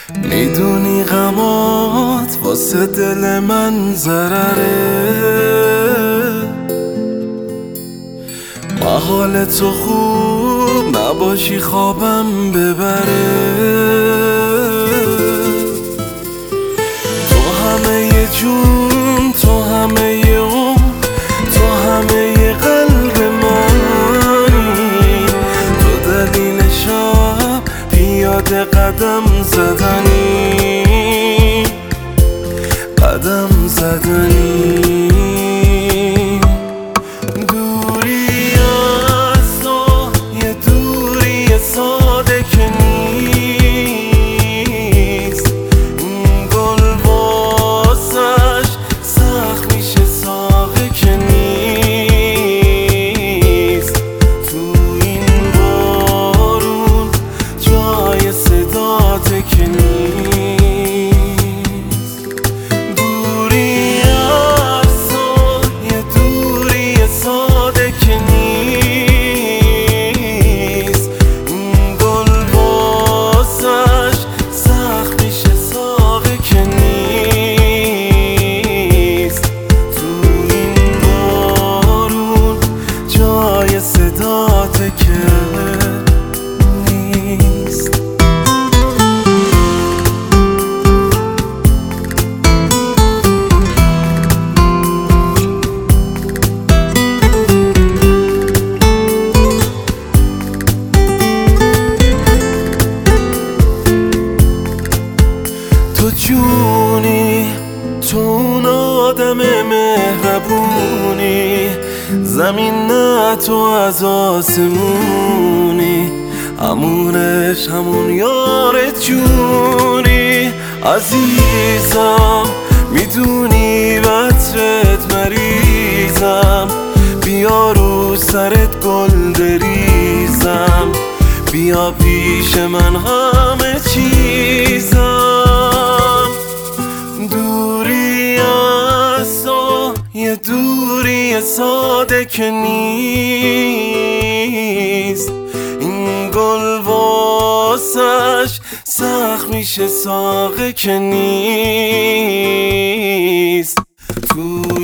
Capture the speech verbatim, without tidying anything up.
میدونی غمات واسه دل من ضرره، محال تو خوب نباشی خوابم ببره. تو همه ی جون، تو همه ی اون، تو همه ی قلب منی. تو دلیل شب پیاده قدم زدنی، قدم زدنی. دوری از تو یه دوری ساده که نیست، این گل واسش سخت میشه ساقه که نیست. تو این بارون جای صداته که نیست. صداته که نیست. تو جونی، تو اون آدم مهربونی، زمین نه تو از آسمونی، همونش همون یار جونی. عزیزم میدونی بطرت مریضم، بیا رو سرت گل بریزم، بیا پیش من همه چیزم. دوری از تو یه دوری ساده که نیست، این گل واسش سخت میشه ساقه که نیست. تو